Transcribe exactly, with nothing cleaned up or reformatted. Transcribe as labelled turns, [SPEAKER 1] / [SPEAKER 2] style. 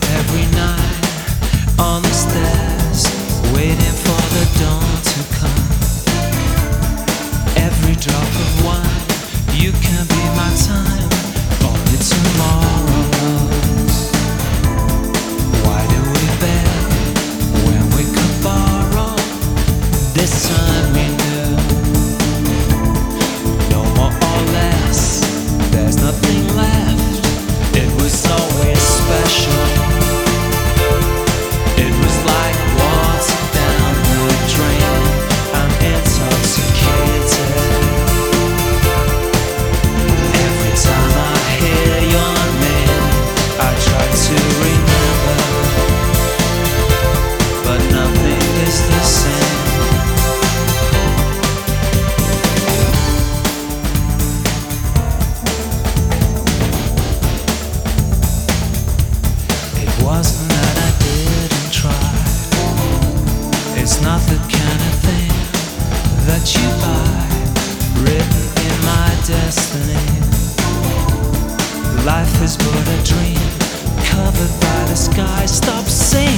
[SPEAKER 1] Every night on the stairs, waiting for the dawn to come. Every drop of wine, you can be my time. Only tomorrows. Why do we beg when we could borrow? This time we knew, no more or less. There's nothing left. It was always special. It was like water down the drain. I'm intoxicated. Every time I hear your name, I try to remember, but nothing is the same. It wasn't that I didn't try. It's not the kind of thing that you buy, written in my destiny. Life is but a dream, covered by the sky. Stop saying